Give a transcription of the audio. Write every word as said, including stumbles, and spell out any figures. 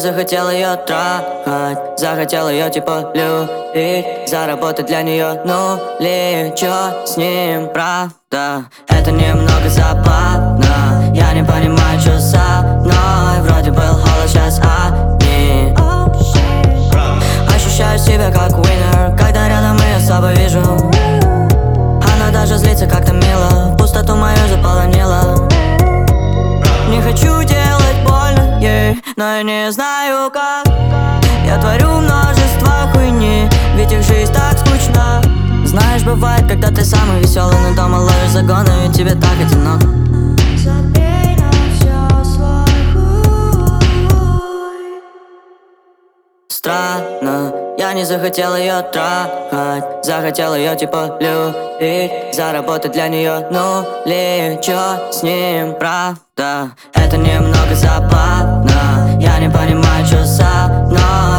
захотел ее трахать, захотел ее типа любить, заработать для нее нули. Чё с ним, правда? Это немного забавно. Я не понимаю, что со мной. Вроде был холод, сейчас одни. Ощущаю себя как winner, когда рядом ее с собой вижу. Она даже злится как-то мило, пустоту мою заполонила. Не хочу делать больно ей, но я не знаю как. Я творю множество хуйни, ведь их жизнь так скучна. Знаешь, бывает, когда ты самый веселый, но дома ловишь загоны, и тебе так одиноко. Забей на всё свой хуй. Странно, я не захотел ее трахать, захотел ее типа любить, заработать для нее нули. Чё с ним, правда? Это немного забавно. Я не понимаю, что со мной.